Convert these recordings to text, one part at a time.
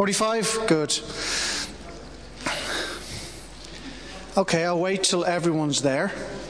45? Good. Okay, I'll wait till everyone's there.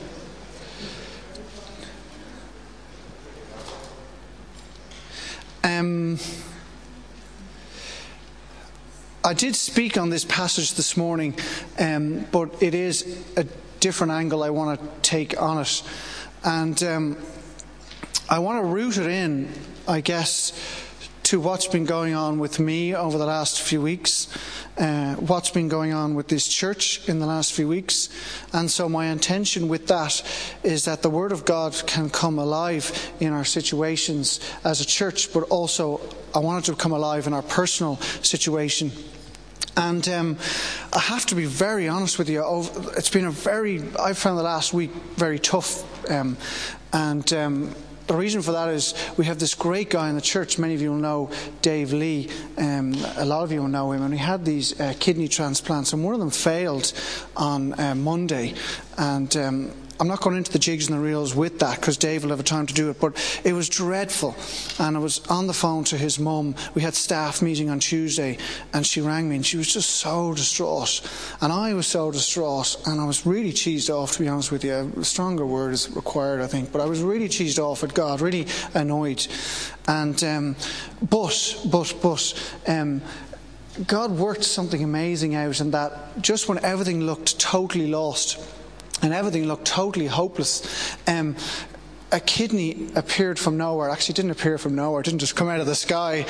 I did speak on this passage this morning, but it is a different angle I want to take on it. And I want to root it in, I guess, to what's been going on with me over the last few weeks, what's been going on with this church in the last few weeks. And so my intention with that is that the Word of God can come alive in our situations as a church, but also I want it to come alive in our personal situation. And I have to be very honest with you. It's been I found the last week very tough. The reason for that is we have this great guy in the church. Many of you will know Dave Lee. A lot of you will know him. And he had these kidney transplants, and one of them failed on Monday. And I'm not going into the jigs and the reels with that because Dave will have a time to do it, but it was dreadful. And I was on the phone to his mum. We had staff meeting on Tuesday, and she rang me, and she was just so distraught. And I was so distraught, and I was really cheesed off, to be honest with you. A stronger word is required, I think, but I was really cheesed off at God, really annoyed. And but God worked something amazing out in that just when everything looked totally lost and everything looked totally hopeless, a kidney appeared from nowhere. Actually, it didn't appear from nowhere. It didn't just come out of the sky.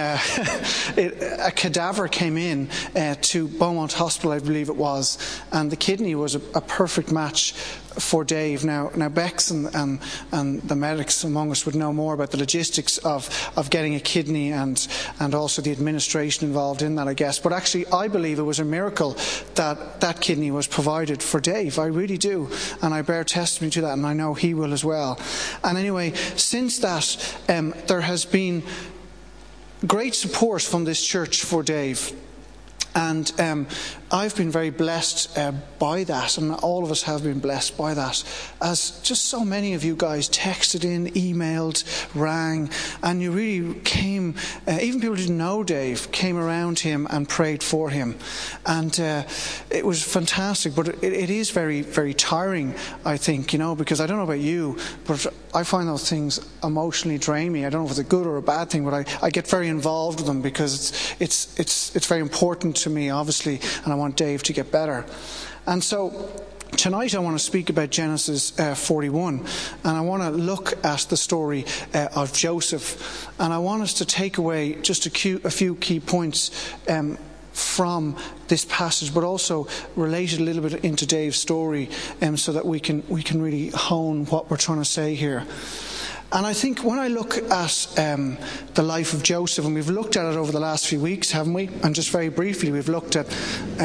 A cadaver came in to Beaumont Hospital, I believe it was, and the kidney was a perfect match for Dave. Now Bex and the medics among us would know more about the logistics of getting a kidney and also the administration involved in that, I guess. But actually, I believe it was a miracle that kidney was provided for Dave. I really do, and I bear testimony to that, and I know he will as well. And anyway, since that, there has been great support from this church for Dave. And I've been very blessed by that, and all of us have been blessed by that, as just so many of you guys texted in, emailed, rang, and you really came, even people who didn't know Dave, came around him and prayed for him. And it was fantastic, but it is very, very tiring, I think, because I don't know about you, but I find those things emotionally drain me. I don't know if it's a good or a bad thing, but I get very involved with them because it's very important to me, obviously, and I want Dave to get better. And so tonight I want to speak about Genesis 41, and I want to look at the story of Joseph, and I want us to take away just a few key points from this passage, but also relate it a little bit into Dave's story, so that we can really hone what we're trying to say here. And I think when I look at the life of Joseph, and we've looked at it over the last few weeks, haven't we? And just very briefly, we've looked at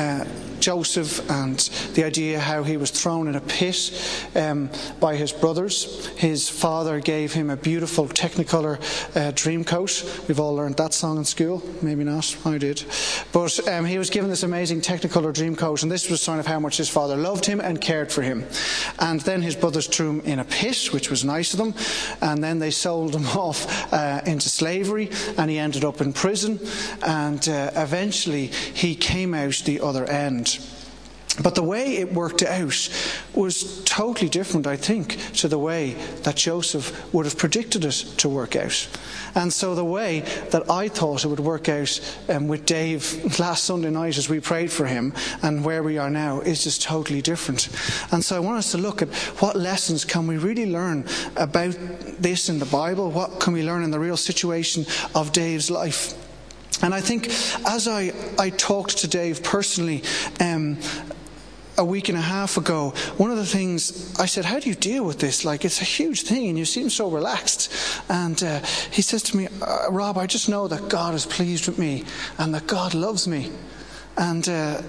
Joseph and the idea how he was thrown in a pit by his brothers. His father gave him a beautiful Technicolor dream coat. We've all learned that song in school. Maybe not. I did. But he was given this amazing Technicolor dream coat, and this was a sign of how much his father loved him and cared for him. And then his brothers threw him in a pit, which was nice of them, and then they sold him off into slavery, and he ended up in prison, and eventually he came out the other end. But the way it worked out was totally different, I think, to the way that Joseph would have predicted it to work out. And so the way that I thought it would work out with Dave last Sunday night as we prayed for him and where we are now is just totally different. And so I want us to look at what lessons can we really learn about this in the Bible? What can we learn in the real situation of Dave's life? And I think as I talked to Dave personally a week and a half ago, one of the things I said, how do you deal with this? Like, it's a huge thing and you seem so relaxed. And he says to me, Rob, I just know that God is pleased with me and that God loves me. And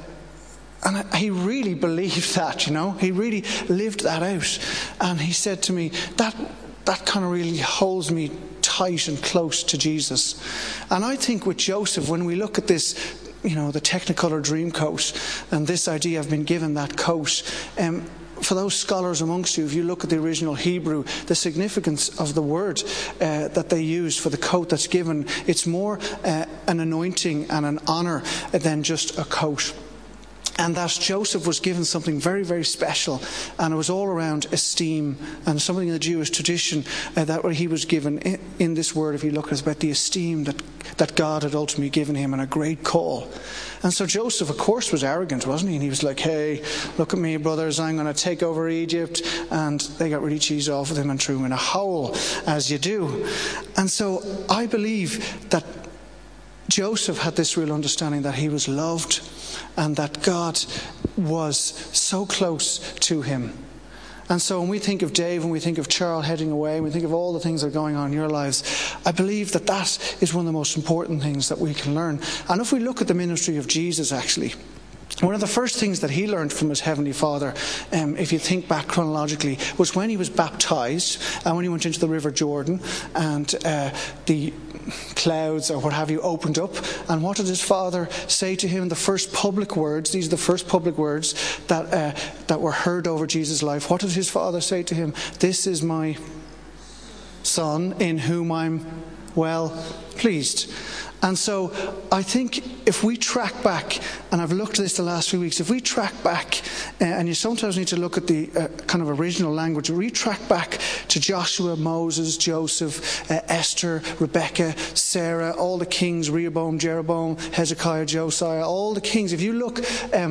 he really believed that, he really lived that out. And he said to me, that kind of really holds me tight and close to Jesus. And I think with Joseph, when we look at this, the Technicolor dream coat and this idea of being given that coat, for those scholars amongst you, if you look at the original Hebrew, the significance of the word that they use for the coat that's given, it's more an anointing and an honour than just a coat. And that Joseph was given something very, very special, and it was all around esteem, and something in the Jewish tradition that he was given in this word, if you look, is about the esteem that God had ultimately given him, and a great call. And so Joseph, of course, was arrogant, wasn't he? And he was like, hey, look at me, brothers, I'm going to take over Egypt. And they got really cheesed off with him and threw him in a hole, as you do. And so I believe that Joseph had this real understanding that he was loved and that God was so close to him. And so when we think of Dave, when we think of Charles heading away, when we think of all the things that are going on in your lives, I believe that that is one of the most important things that we can learn. And if we look at the ministry of Jesus, actually, one of the first things that he learned from his Heavenly Father, if you think back chronologically, was when he was baptized and when he went into the River Jordan and the clouds or what have you opened up. And what did his father say to him? The first public words, these are the first public words that were heard over Jesus' life. What did his father say to him? This is my son in whom I'm well pleased. And so I think if we track back, and I've looked at this the last few weeks, if we track back, and you sometimes need to look at the kind of original language, we track back to Joshua, Moses, Joseph, Esther, Rebecca, Sarah, all the kings, Rehoboam, Jeroboam, Hezekiah, Josiah, all the kings. If you look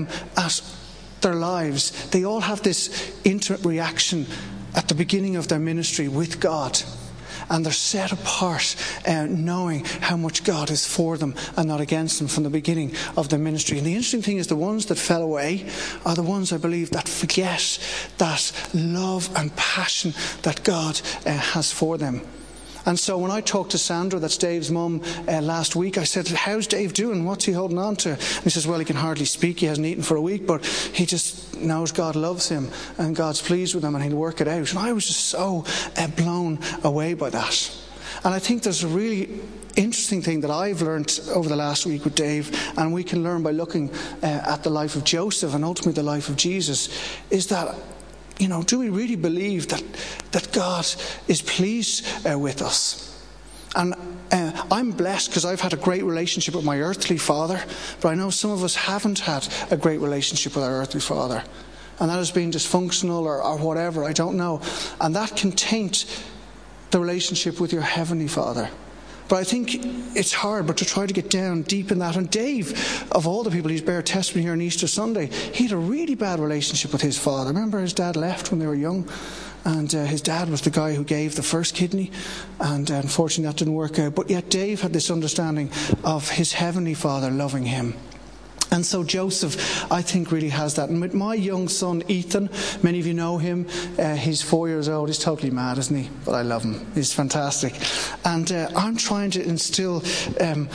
at their lives, they all have this intimate reaction at the beginning of their ministry with God. And they're set apart, knowing how much God is for them and not against them from the beginning of their ministry. And the interesting thing is the ones that fell away are the ones, I believe, that forget that love and passion that God has for them. And so when I talked to Sandra, that's Dave's mum, last week, I said, how's Dave doing? What's he holding on to? And he says, well, he can hardly speak. He hasn't eaten for a week, but he just knows God loves him and God's pleased with him and he'll work it out. And I was just so blown away by that. And I think there's a really interesting thing that I've learned over the last week with Dave, and we can learn by looking at the life of Joseph and ultimately the life of Jesus, is that, you know, do we really believe that God is pleased with us? And I'm blessed because I've had a great relationship with my earthly father, but I know some of us haven't had a great relationship with our earthly father. And that has been dysfunctional or whatever, I don't know. And that can taint the relationship with your heavenly Father. But I think it's hard, but to try to get down deep in that. And Dave, of all the people, he's bare testimony here on Easter Sunday, he had a really bad relationship with his father. Remember, his dad left when they were young, and his dad was the guy who gave the first kidney, and unfortunately that didn't work out. But yet Dave had this understanding of his heavenly Father loving him. And so Joseph, I think, really has that. And with my young son, Ethan, many of you know him. He's 4 years old. He's totally mad, isn't he? But I love him. He's fantastic. And I'm trying to instill... I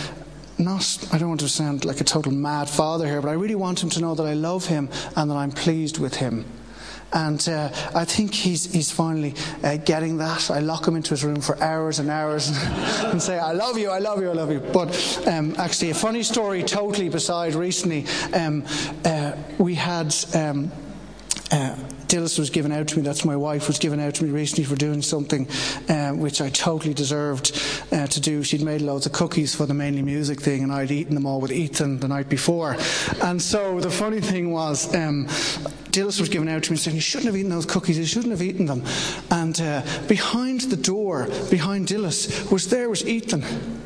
don't want to sound like a total mad father here, but I really want him to know that I love him and that I'm pleased with him. And I think he's finally getting that. I lock him into his room for hours and hours and say, I love you, I love you, I love you. But actually, a funny story totally beside recently. We had... Dillis was given out to me, that's my wife, was given out to me recently for doing something which I totally deserved to do. She'd made loads of cookies for the Mainly Music thing, and I'd eaten them all with Ethan the night before. And so the funny thing was, Dillis was given out to me saying, you shouldn't have eaten those cookies, you shouldn't have eaten them. And behind the door, behind Dillis, was Ethan.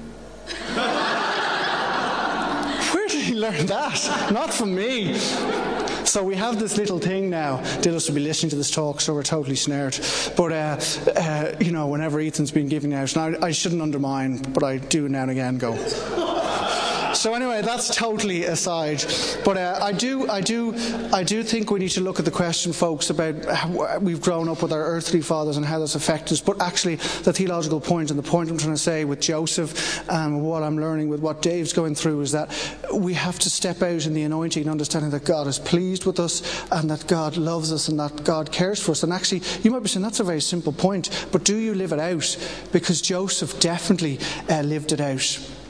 Where did he learn that? Not from me. So we have this little thing now. Dillis will be listening to this talk, so we're totally snared. But, whenever Ethan's been giving out, and I shouldn't undermine, but I do now and again go. So anyway, that's totally aside. But I do think we need to look at the question, folks, about how we've grown up with our earthly fathers and how that's affected us. But actually, the theological point and the point I'm trying to say with Joseph and what I'm learning with what Dave's going through is that we have to step out in the anointing and understanding that God is pleased with us and that God loves us and that God cares for us. And actually, you might be saying that's a very simple point, but do you live it out? Because Joseph definitely lived it out.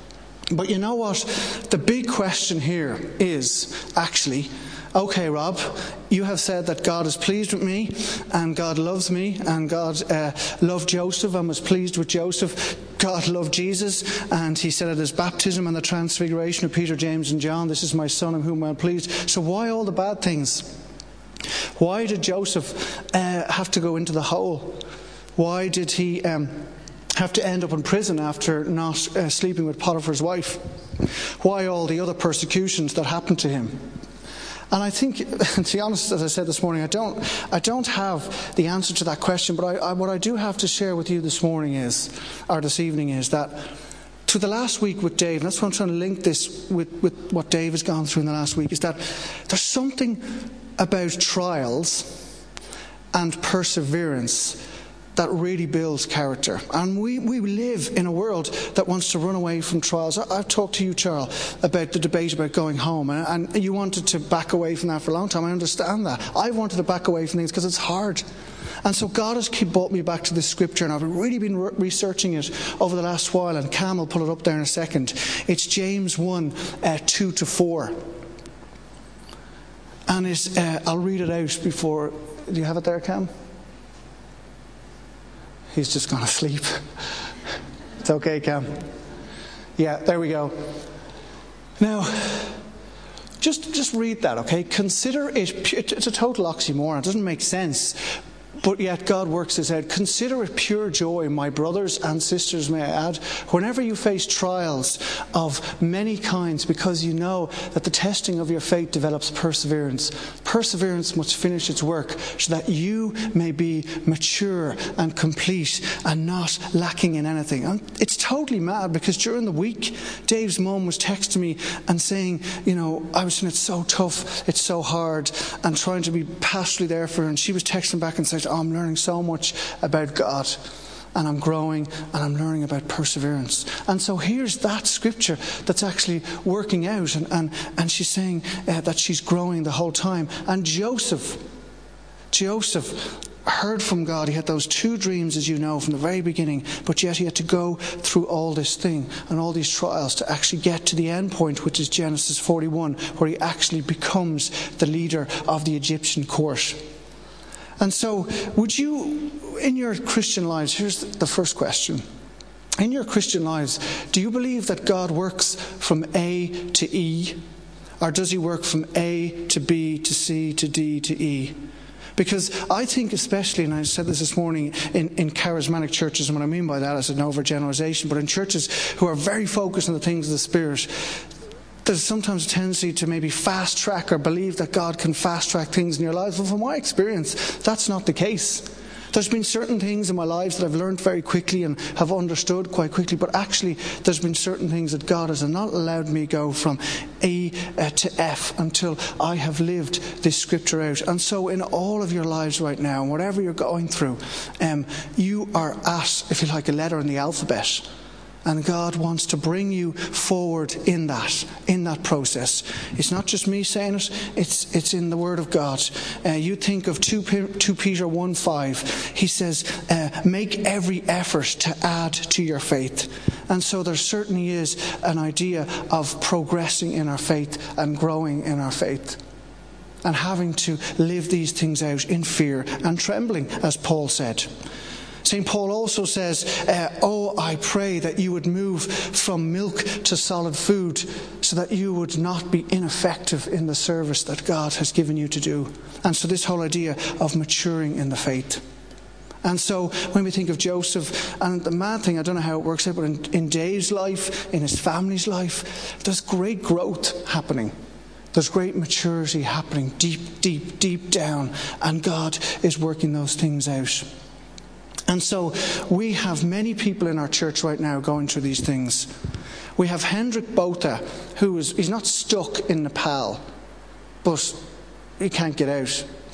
But you know what? The big question here is actually, okay, Rob, you have said that God is pleased with me, and God loves me, and God loved Joseph and was pleased with Joseph. God loved Jesus, and he said at his baptism and the transfiguration of Peter, James and John, "This is my son in whom I am pleased." So why all the bad things? Why did Joseph have to go into the hole? Why did he have to end up in prison after not sleeping with Potiphar's wife? Why all the other persecutions that happened to him? And I think, to be honest, as I said this morning, I don't have the answer to that question, but what I do have to share with you this evening is that to the last week with Dave, and that's why I'm trying to link this with what Dave has gone through in the last week, is that there's something about trials and perseverance that really builds character. And we live in a world that wants to run away from trials. I've talked to you, Charles, about the debate about going home, and you wanted to back away from that for a long time. I understand that. I wanted to back away from things because it's hard. And so God has brought me back to this scripture, and I've really been researching it over the last while, and Cam will pull it up there in a second. It's James 1, 2-4. And I'll read it out before... Do you have it there, Cam? He's just gone to sleep. It's okay, Cam. Yeah, there we go. Now, just read that, okay? Consider it's a total oxymoron. It doesn't make sense. But yet God works this out. Consider it pure joy, my brothers and sisters, may I add, whenever you face trials of many kinds, because you know that the testing of your faith develops perseverance. Perseverance must finish its work so that you may be mature and complete and not lacking in anything. And it's totally mad because during the week, Dave's mum was texting me and saying, I was saying it's so tough, it's so hard, and trying to be pastorally there for her. And she was texting back and saying, I'm learning so much about God, and I'm growing, and I'm learning about perseverance. And so here's that scripture that's actually working out, and she's saying that she's growing the whole time. And Joseph heard from God. He had those 2 dreams, as you know, from the very beginning, but yet he had to go through all this thing and all these trials to actually get to the end point, which is Genesis 41, where he actually becomes the leader of the Egyptian court. And so, would you, in your Christian lives, here's the first question. In your Christian lives, do you believe that God works from A to E? Or does he work from A to B to C to D to E? Because I think especially, and I said this morning, in charismatic churches, and what I mean by that is an overgeneralization, but in churches who are very focused on the things of the Spirit, there's sometimes a tendency to maybe fast track or believe that God can fast track things in your lives. Well, from my experience, that's not the case. There's been certain things in my lives that I've learned very quickly and have understood quite quickly, but actually there's been certain things that God has not allowed me go from A to F until I have lived this scripture out. And so in all of your lives right now, whatever you're going through, you are at, if you like, a letter in the alphabet. And God wants to bring you forward in that process. It's not just me saying it, it's in the Word of God. You think of 2 Peter 1:5. He says, make every effort to add to your faith. And so there certainly is an idea of progressing in our faith and growing in our faith, and having to live these things out in fear and trembling, as Paul said. St. Paul also says, I pray that you would move from milk to solid food so that you would not be ineffective in the service that God has given you to do. And so this whole idea of maturing in the faith. And so when we think of Joseph, and the mad thing, I don't know how it works out, but in Dave's life, in his family's life, there's great growth happening. There's great maturity happening deep, deep, deep down. And God is working those things out. And so we have many people in our church right now going through these things. We have Hendrik Botha, he's not stuck in Nepal, but he can't get out.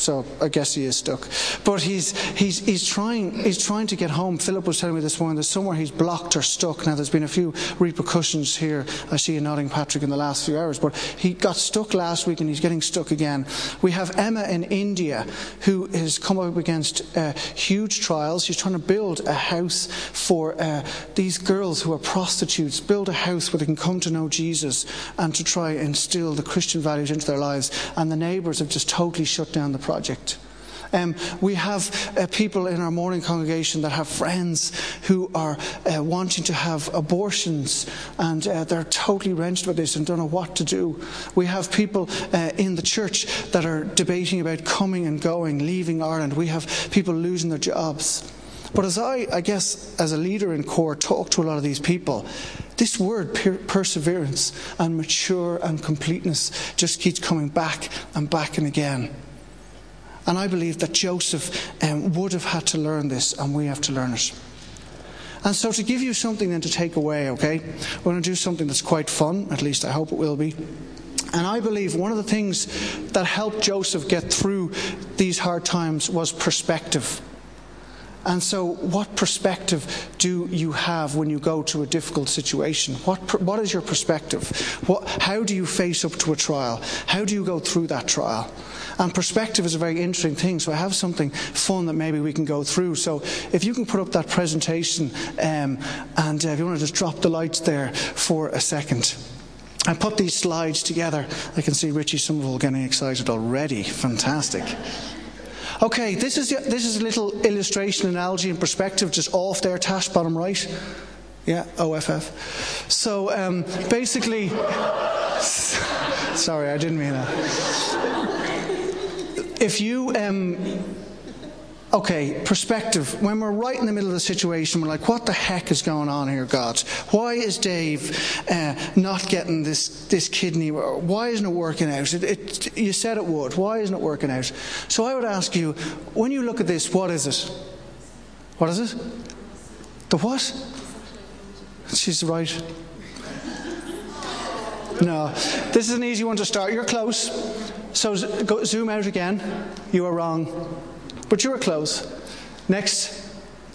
so I guess he is stuck. But he's trying to get home. Philip was telling me this morning that somewhere he's blocked or stuck. Now there's been a few repercussions here. I see you nodding, Patrick, in the last few hours. But he got stuck last week and he's getting stuck again. We have Emma in India who has come up against huge trials. She's trying to build a house for these girls who are prostitutes, build a house where they can come to know Jesus and to try and instill the Christian values into their lives. And the neighbours have just totally shut down the project. We have people in our morning congregation that have friends who are wanting to have abortions, and they're totally wrenched with this and don't know what to do. We have people in the church that are debating about coming and going, leaving Ireland. We have people losing their jobs. But as I guess, as a leader in CORE, talk to a lot of these people, this word perseverance and mature and completeness just keeps coming back and back and again. And I believe that Joseph would have had to learn this, and we have to learn it. And so to give you something then to take away, okay, we're going to do something that's quite fun, at least I hope it will be. And I believe one of the things that helped Joseph get through these hard times was perspective. And so what perspective do you have when you go to a difficult situation? What is your perspective? How do you face up to a trial? How do you go through that trial? And perspective is a very interesting thing, so I have something fun that maybe we can go through. So if you can put up that presentation, and if you want to just drop the lights there for a second. I put these slides together. I can see Richie Somerville getting excited already. Fantastic. Okay, this is a little illustration, analogy and perspective just off there, Tash, bottom right. Yeah, OFF. So basically, sorry, I didn't mean that. If you, perspective. When we're right in the middle of the situation, we're like, what the heck is going on here, God? Why is Dave not getting this kidney? Why isn't it working out? You said it would. Why isn't it working out? So I would ask you, when you look at this, what is it? What is it? The what? She's right. No, this is an easy one to start. You're close. So zoom out again. You are wrong. But you were close. Next.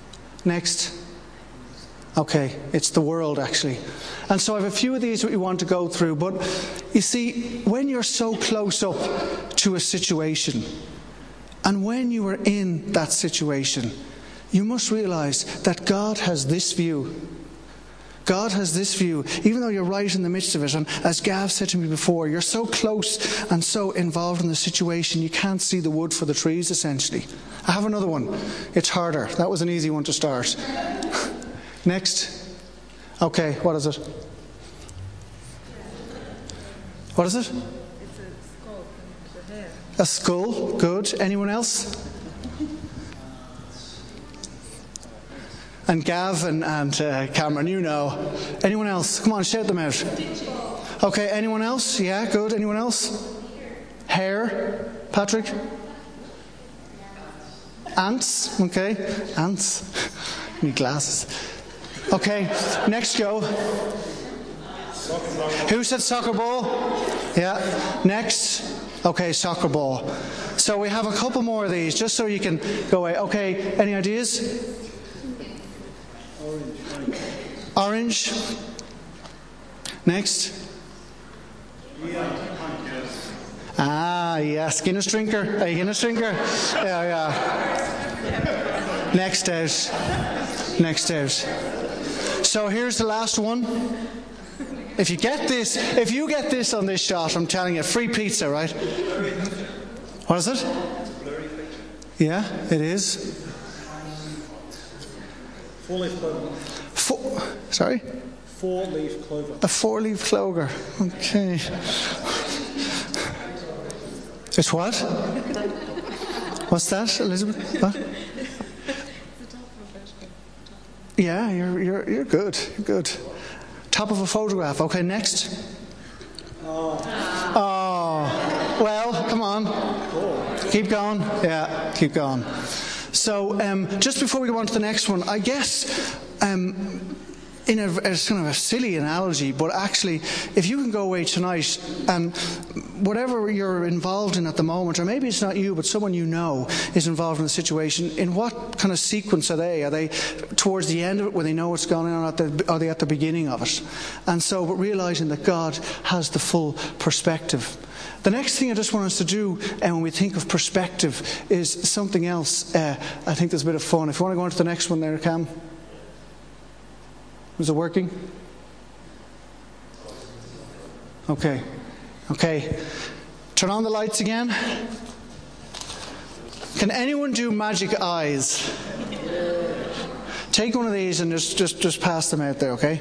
Okay, it's the world actually. And so I have a few of these that we want to go through. But you see, when you're so close up to a situation, and when you are in that situation, you must realize that God has this view. God has this view, even though you're right in the midst of it. And as Gav said to me before, you're so close and so involved in the situation, you can't see the wood for the trees, essentially. I have another one. It's harder. That was an easy one to start. Next. Okay, what is it? What is it? It's a skull and the hair. A skull. Good. Anyone else? And Gav and Cameron, you know. Anyone else? Come on, shout them out. Okay, anyone else? Yeah, good. Anyone else? Hair. Patrick? Ants. Okay, ants. Need glasses. Okay, next go. Who said soccer ball? Yeah. Next. Okay, soccer ball. So we have a couple more of these, just so you can go away. Okay, any ideas? Orange. Next. Ah, yes. Guinness drinker. Are you Guinness drinker? Yeah. Next out. So here's the last one. If you get this on this shot, I'm telling you, free pizza, right? What is it? Yeah, it is. 4-leaf clover. Sorry? 4-leaf clover. A 4-leaf clover. Okay. It's what? What's that, Elizabeth? What? Yeah, you're good. You're good. Top of a photograph. Okay, next. Oh. Well, come on. Cool. Keep going. Yeah, keep going. So, just before we go on to the next one, I guess in it's kind of a silly analogy, but actually, if you can go away tonight and whatever you're involved in at the moment, or maybe it's not you, but someone you know is involved in the situation, in what kind of sequence are they? Are they towards the end of it where they know what's going on, or are they at the beginning of it? And so, but realizing that God has the full perspective. The next thing I just want us to do when we think of perspective is something else. I think there's a bit of fun. If you want to go on to the next one there, Cam. Is it working? Okay. Turn on the lights again. Can anyone do magic eyes? Take one of these and just pass them out there, okay?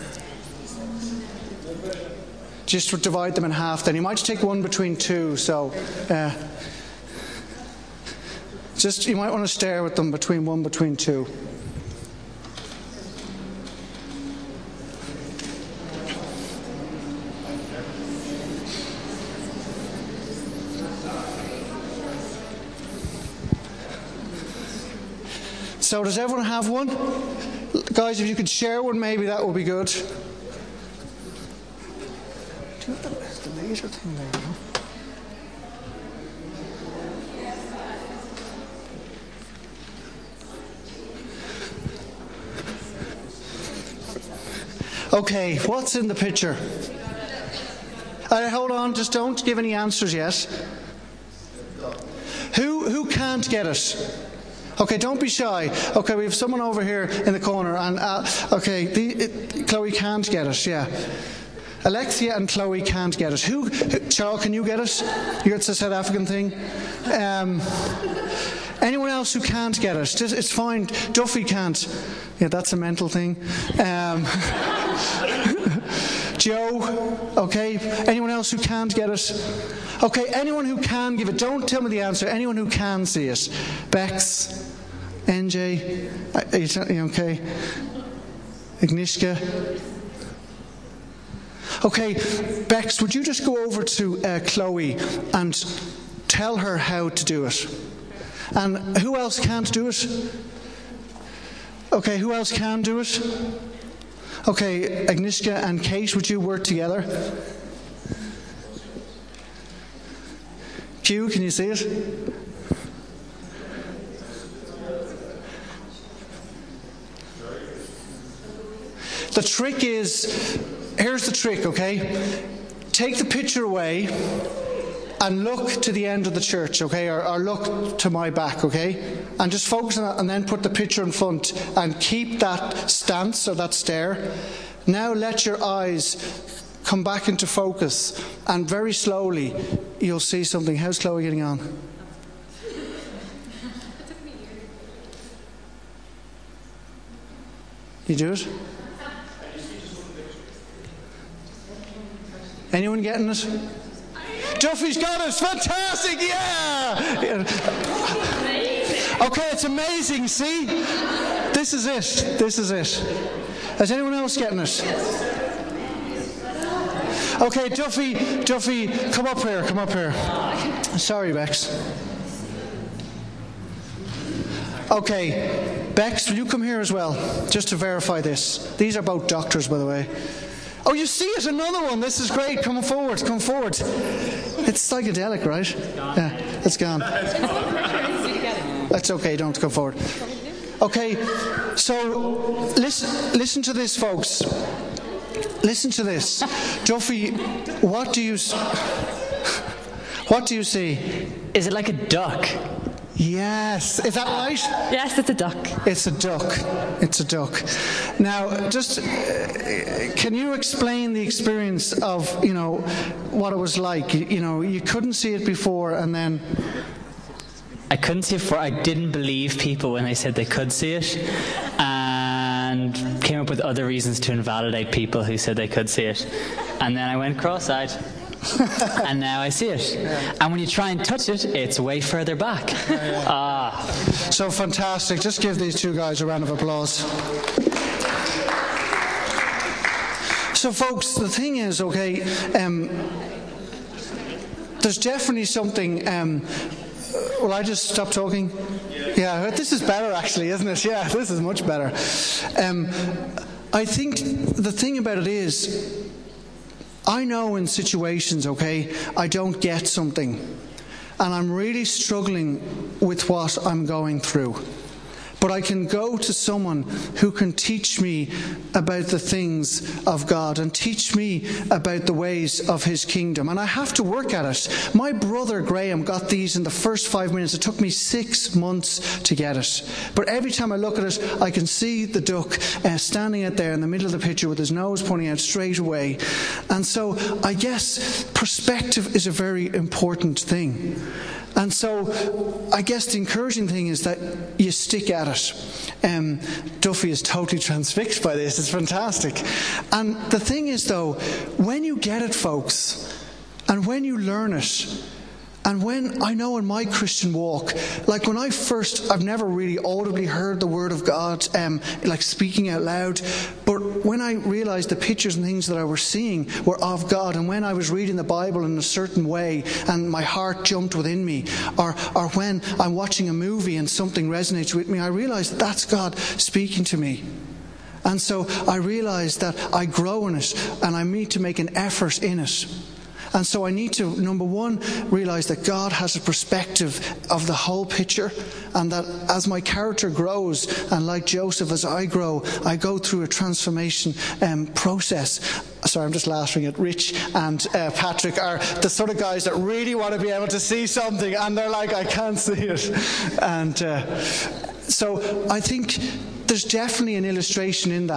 Just divide them in half then. You might take one between two, so you might want to stare with them between two. So does everyone have one? Guys, if you could share one, maybe that would be good. Do you have the laser thing there? Okay, what's in the picture? Hold on, just don't give any answers yet. Who can't get it? Okay, don't be shy. Okay, we have someone over here in the corner, and Chloe can't get it. Yeah, Alexia and Chloe can't get it. Charles, can you get it? It's a South African thing. Anyone else who can't get it? It's fine. Duffy can't. Yeah, that's a mental thing. Joe, okay. Anyone else who can't get it? Okay, anyone who can give it. Don't tell me the answer. Anyone who can see it. Bex, NJ, are you okay? Agnieszka. Okay, Bex, would you just go over to Chloe and tell her how to do it? And who else can't do it? Okay, who else can do it? Okay, Agnieszka and Kate, would you work together? Q, can you see it? The trick is, here's the trick, okay? Take the picture away and look to the end of the church, okay? Or look to my back, okay? And just focus on that and then put the picture in front and keep that stance or that stare. Now let your eyes come back into focus and very slowly you'll see something. How's Chloe getting on? You do it? Anyone getting it? Duffy's got it! Fantastic! Yeah! Okay, it's amazing, see? This is it. Is anyone else getting it? Okay, Duffy, come up here. Sorry, Bex. Okay, Bex, will you come here as well, just to verify this? These are both doctors, by the way. Oh, you see it, another one. This is great. Come forward. It's psychedelic, right? Yeah, it's gone. That's okay, don't come forward. Okay, so listen to this, folks. Listen to this. Duffy, what do you see? Is it like a duck? Yes. Is that right? Yes, it's a duck. It's a duck. Now, just can you explain the experience of, what it was like? You couldn't see it before, and then... I couldn't see it before. I didn't believe people when they said they could see it, and came up with other reasons to invalidate people who said they could see it. And then I went cross-eyed. And now I see it. And when you try and touch it, it's way further back. So fantastic. Just give these two guys a round of applause. So folks, the thing is, okay, there's definitely something... will I just stop talking? Yeah, this is better actually, isn't it? Yeah, this is much better. I think the thing about it is, I know in situations, okay, I don't get something, and I'm really struggling with what I'm going through. But I can go to someone who can teach me about the things of God and teach me about the ways of His kingdom. And I have to work at it. My brother Graham got these in the first 5 minutes. It took me 6 months to get it. But every time I look at it, I can see the duck standing out there in the middle of the picture with his nose pointing out straight away. And so I guess perspective is a very important thing. And so I guess the encouraging thing is that you stick at it. Duffy is totally transfixed by this. It's fantastic. And the thing is, though, when you get it, folks, and when you learn it, and when I know in my Christian walk, like when I've never really audibly heard the Word of God, like speaking out loud, but when I realized the pictures and things that I was seeing were of God, and when I was reading the Bible in a certain way and my heart jumped within me, or when I'm watching a movie and something resonates with me, I realized that's God speaking to me. And so I realized that I grow in it and I need to make an effort in it. And so I need to, number one, realize that God has a perspective of the whole picture, and that as my character grows, and like Joseph, as I grow, I go through a transformation process. Sorry, I'm just laughing at Rich and Patrick are the sort of guys that really want to be able to see something, and they're like, I can't see it. And so I think there's definitely an illustration in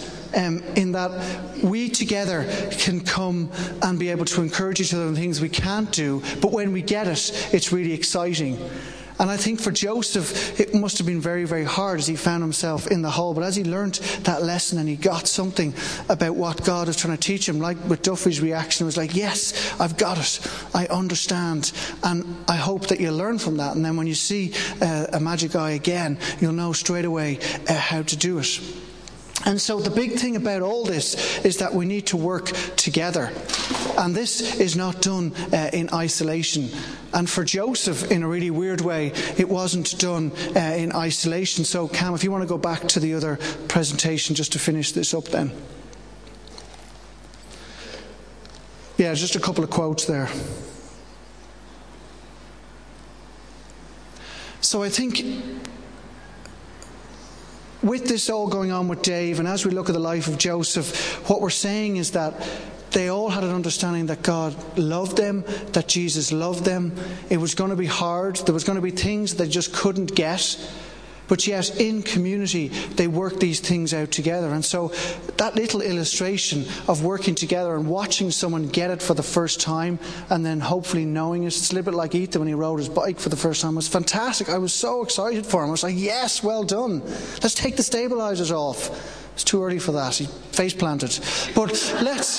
that we together can come and be able to encourage each other in things we can't do, but when we get it, it's really exciting. And I think for Joseph, it must have been very, very hard as he found himself in the hole. But as he learnt that lesson and he got something about what God was trying to teach him, like with Duffy's reaction, it was like, yes, I've got it. I understand. And I hope that you'll learn from that. And then when you see a magic eye again, you'll know straight away how to do it. And so the big thing about all this is that we need to work together. And this is not done in isolation. And for Joseph, in a really weird way, it wasn't done in isolation. So Cam, if you want to go back to the other presentation just to finish this up then. Yeah, just a couple of quotes there. So I think with this all going on with Dave, and as we look at the life of Joseph, what we're saying is that they all had an understanding that God loved them, that Jesus loved them. It was going to be hard. There was going to be things they just couldn't get. But yet, in community, they worked these things out together. And so that little illustration of working together and watching someone get it for the first time and then hopefully knowing it, it's a little bit like Ethan when he rode his bike for the first time. It was fantastic. I was so excited for him. I was like, yes, well done. Let's take the stabilizers off. It's too early for that. He face planted. But let's...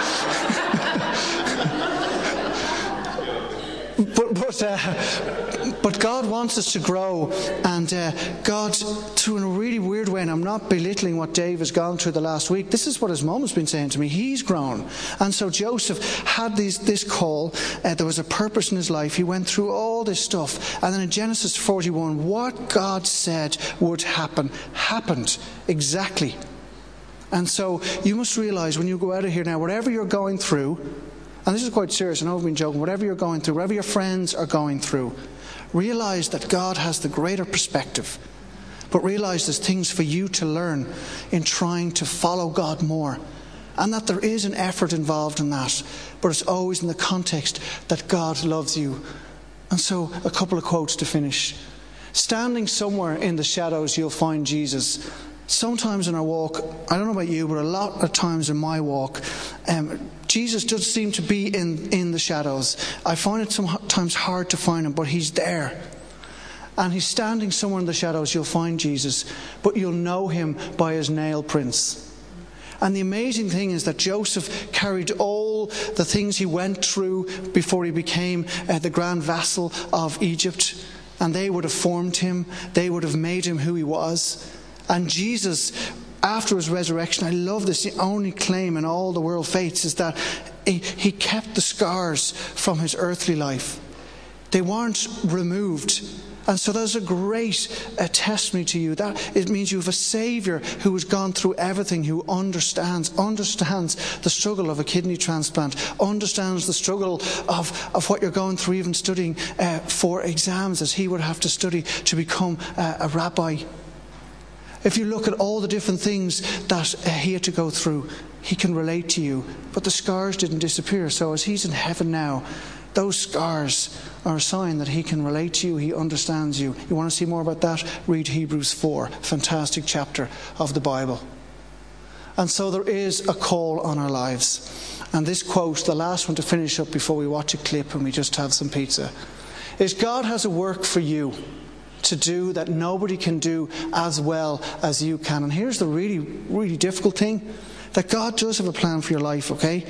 But God wants us to grow, and God, through in a really weird way, and I'm not belittling what Dave has gone through the last week, this is what his mum has been saying to me, he's grown. And so Joseph had this call, there was a purpose in his life, he went through all this stuff, and then in Genesis 41, what God said would happen, happened exactly. And so you must realize when you go out of here now, whatever you're going through, and this is quite serious, I know I've been joking, whatever you're going through, whatever your friends are going through, realize that God has the greater perspective. But realize there's things for you to learn in trying to follow God more. And that there is an effort involved in that. But it's always in the context that God loves you. And so, a couple of quotes to finish. Standing somewhere in the shadows, you'll find Jesus. Sometimes in our walk, I don't know about you, but a lot of times in my walk, Jesus does seem to be in the shadows. I find it sometimes hard to find him, but he's there. And he's standing somewhere in the shadows. You'll find Jesus, but you'll know him by his nail prints. And the amazing thing is that Joseph carried all the things he went through before he became the grand vassal of Egypt. And they would have formed him. They would have made him who he was. And Jesus, after his resurrection, I love this, the only claim in all the world faiths is that he kept the scars from his earthly life. They weren't removed. And so that's a great testimony to you. That it means you have a Saviour who has gone through everything, who understands the struggle of a kidney transplant, understands the struggle of what you're going through, even studying for exams, as he would have to study to become a rabbi. If you look at all the different things that he had to go through, he can relate to you. But the scars didn't disappear. So as he's in heaven now, those scars are a sign that he can relate to you, he understands you. You want to see more about that? Read Hebrews 4, fantastic chapter of the Bible. And so there is a call on our lives. And this quote, the last one to finish up before we watch a clip and we just have some pizza, is God has a work for you to do that nobody can do as well as you can. And here's the really, really difficult thing, that God does have a plan for your life, okay?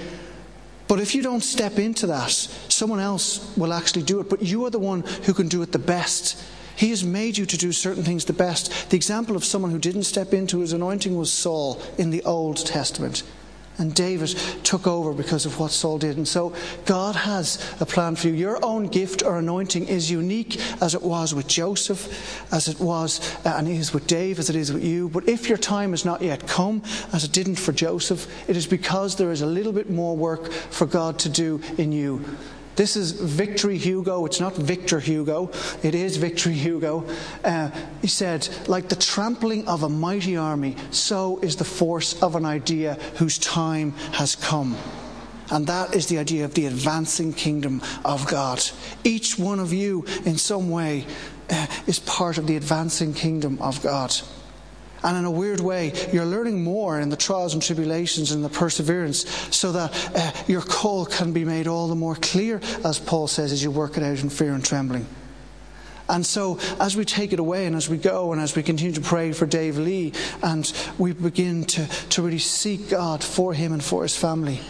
But if you don't step into that, someone else will actually do it. But you are the one who can do it the best. He has made you to do certain things the best. The example of someone who didn't step into his anointing was Saul in the Old Testament. And David took over because of what Saul did. And so God has a plan for you. Your own gift or anointing is unique, as it was with Joseph, as it was and is with Dave, as it is with you. But if your time has not yet come, as it didn't for Joseph, it is because there is a little bit more work for God to do in you. This is Victory Hugo. It's not Victor Hugo. It is Victory Hugo. He said, like the trampling of a mighty army, so is the force of an idea whose time has come. And that is the idea of the advancing kingdom of God. Each one of you, in some way, is part of the advancing kingdom of God. And in a weird way, you're learning more in the trials and tribulations and the perseverance, so that your call can be made all the more clear, as Paul says, as you work it out in fear and trembling. And so as we take it away and as we go and as we continue to pray for Dave Lee, and we begin to really seek God for him and for his family,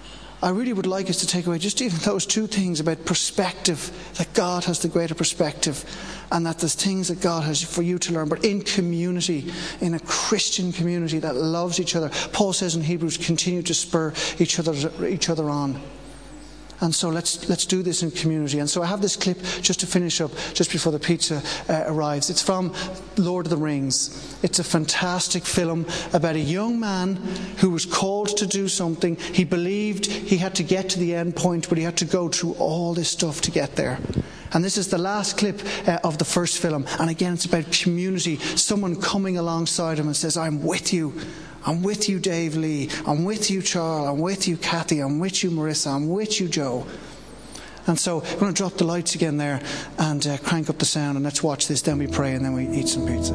I really would like us to take away just even those two things about perspective, that God has the greater perspective, and that there's things that God has for you to learn, but in community, in a Christian community that loves each other. Paul says in Hebrews, continue to spur each other on. And so let's do this in community. And so I have this clip just to finish up, just before the pizza arrives. It's from Lord of the Rings. It's a fantastic film about a young man who was called to do something. He believed he had to get to the end point, but he had to go through all this stuff to get there. And this is the last clip of the first film. And again, it's about community. Someone coming alongside him and says, I'm with you. I'm with you, Dave Lee. I'm with you, Charles. I'm with you, Kathy. I'm with you, Marissa. I'm with you, Joe. And so we're going to drop the lights again there and crank up the sound, and let's watch this. Then we pray and then we eat some pizza.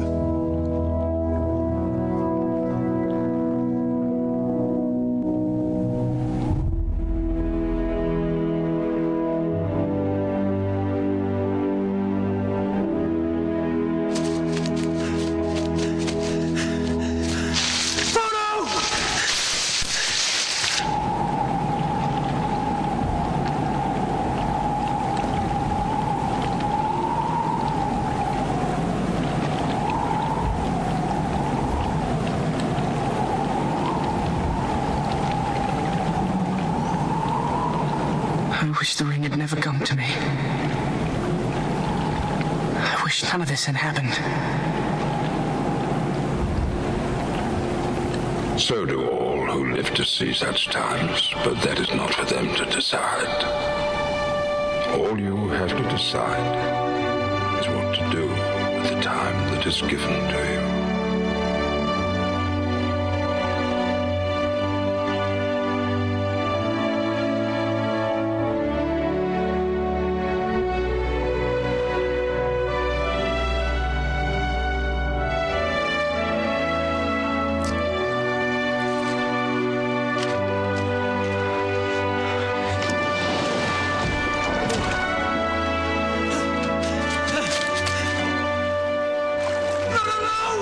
I wish the ring had never come to me. I wish none of this had happened. So do all who live to see such times, but that is not for them to decide. All you have to decide is what to do with the time that is given to you. No!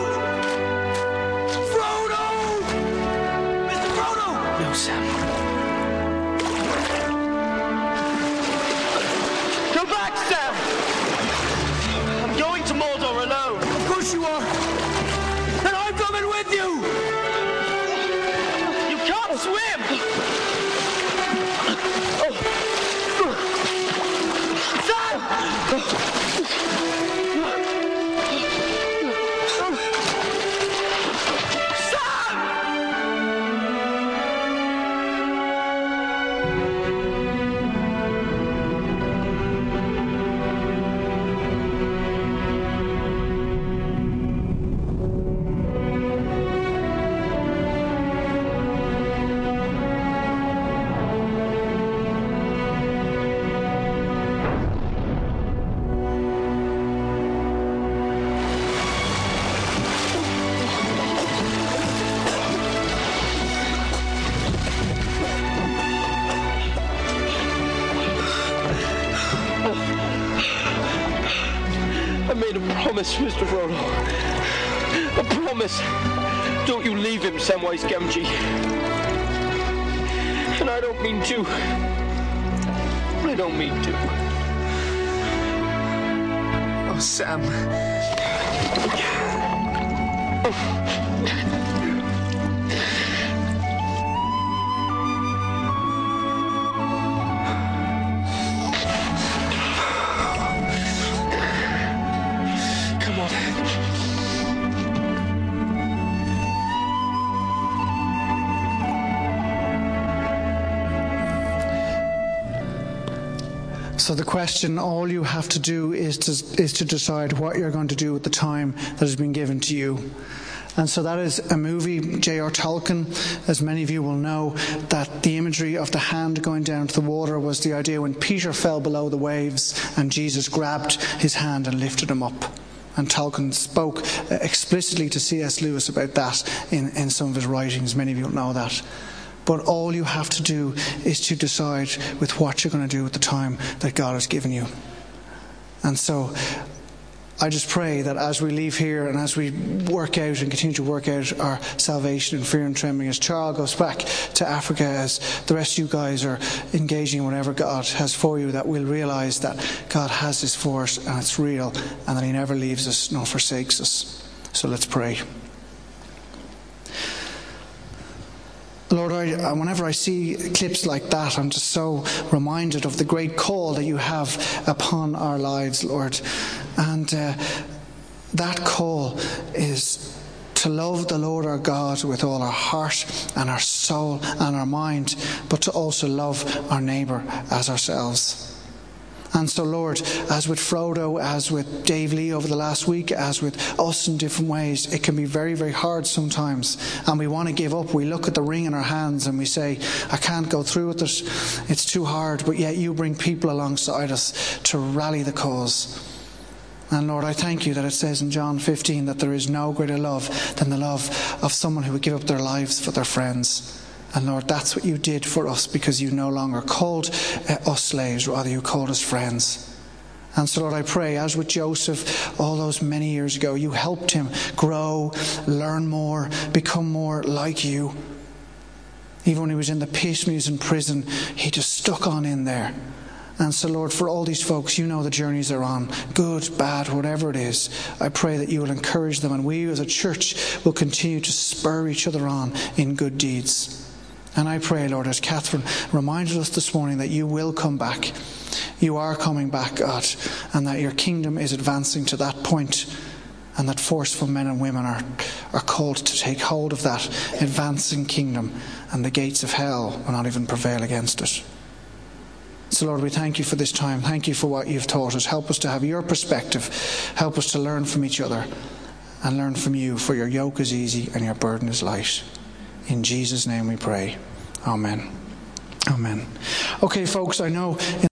I made a promise, Mr. Frodo. A promise. Don't you leave him, Samwise Gamgee. And I don't mean to. I don't mean to. Oh, Sam. Come on. So the question, all you have to do is to decide what you're going to do with the time that has been given to you. And so that is a movie, J.R. Tolkien, as many of you will know, that the imagery of the hand going down to the water was the idea when Peter fell below the waves and Jesus grabbed his hand and lifted him up. And Tolkien spoke explicitly to C.S. Lewis about that in some of his writings. Many of you will know that. But all you have to do is to decide with what you're going to do with the time that God has given you. And so I just pray that as we leave here and as we work out and continue to work out our salvation in fear and trembling, as Charles goes back to Africa, as the rest of you guys are engaging in whatever God has for you, that we'll realise that God has this for us and it's real, and that He never leaves us nor forsakes us. So let's pray. Lord, whenever I see clips like that, I'm just so reminded of the great call that you have upon our lives, Lord. And that call is to love the Lord our God with all our heart and our soul and our mind, but to also love our neighbour as ourselves. And so, Lord, as with Frodo, as with Dave Lee over the last week, as with us in different ways, it can be very, very hard sometimes. And we want to give up. We look at the ring in our hands and we say, I can't go through with it. It's too hard. But yet you bring people alongside us to rally the cause. And Lord, I thank you that it says in John 15 that there is no greater love than the love of someone who would give up their lives for their friends. And Lord, that's what you did for us, because you no longer called us slaves, rather you called us friends. And so Lord, I pray, as with Joseph all those many years ago, you helped him grow, learn more, become more like you. Even when he was in the pit, when he was in prison, he just stuck on in there. And so Lord, for all these folks, you know the journeys they're on, good, bad, whatever it is, I pray that you will encourage them, and we as a church will continue to spur each other on in good deeds. And I pray, Lord, as Catherine reminded us this morning, that you will come back. You are coming back, God, and that your kingdom is advancing to that point, and that forceful men and women are called to take hold of that advancing kingdom, and the gates of hell will not even prevail against it. So Lord, we thank you for this time. Thank you for what you've taught us. Help us to have your perspective. Help us to learn from each other and learn from you, for your yoke is easy and your burden is light. In Jesus' name we pray. Amen. Amen. Okay, folks, I know